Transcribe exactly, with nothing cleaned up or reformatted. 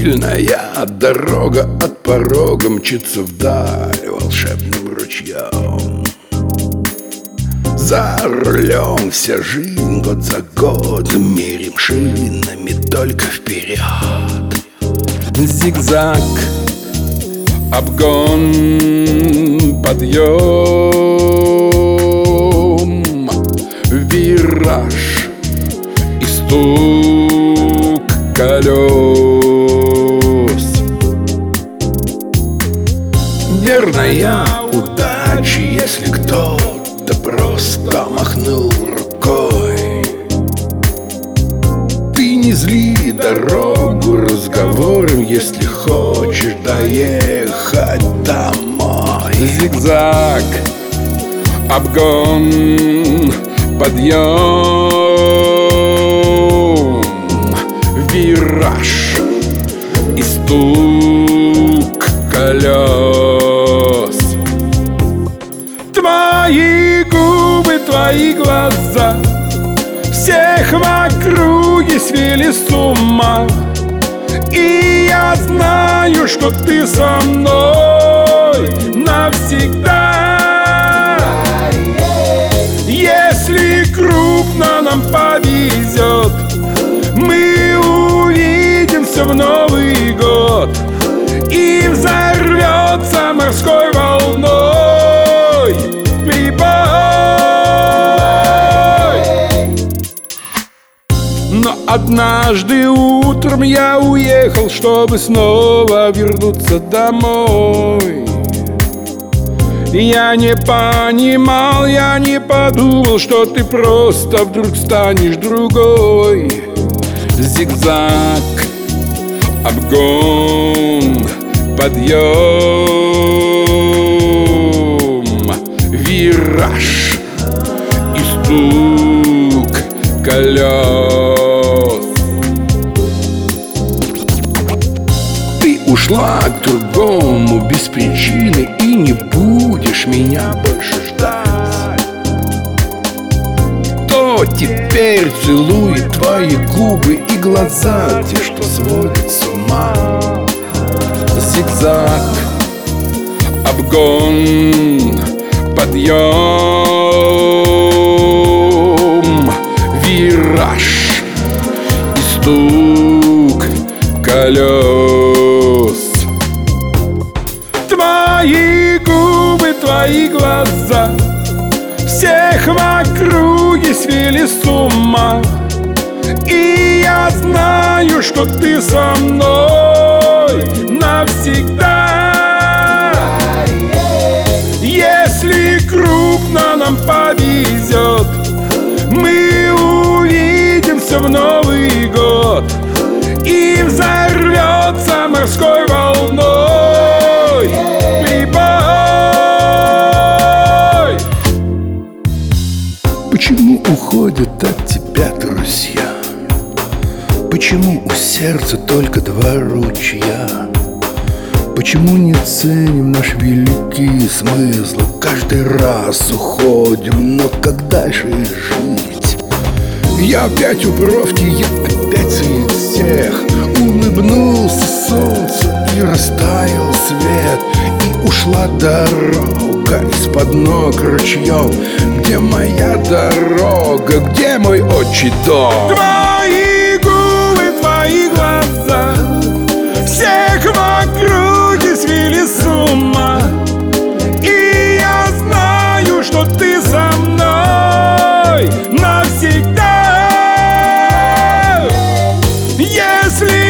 Пыльная дорога от порога мчится вдаль волшебным ручьем. За рулем вся жизнь год за годом, мерим шинами только вперед. Зигзаг, обгон, подъем, вираж и стук колес. Верная удача, если кто-то просто махнул рукой. Ты не зли дорогу разговором, если хочешь доехать домой. Зигзаг, обгон, подъем, вираж и стук колес. Твои губы, твои глаза всех в округе свели с ума. И я знаю, что ты со мной навсегда. Если крупно нам повезет, мы увидимся в Новый год, и взорвется морской волной прибой. Но однажды утром я уехал, чтобы снова вернуться домой. Я не понимал, я не подумал, что ты просто вдруг станешь другой. Зигзаг, обгон, подъем, вираж и стук колес. Ты ушла к другому без причины и не будешь меня больше ждать. То теперь целует твои губы и глаза, те, что сводят с ума. Зигзаг, обгон, подъем, вираж и стук колес. Твои губы, твои глаза всех в округе свели с ума. И я знаю, что ты со мной навсегда. Если крупно нам повезет, мы увидимся в Новый год, и взорвется морской волной прибой. Почему уходят от тебя друзья? Почему у сердца только два ручья? Почему не ценим наш великий смысл? Каждый раз уходим, но как дальше жить? Я опять у бровки, я опять среди всех. Улыбнулся солнцу и растаял свет. И ушла дорога из-под ног ручьем. Где моя дорога, где мой отчий дом? Твои губы, твои глаза всех в округе свели с ума. И я знаю, что ты со мной навсегда. Если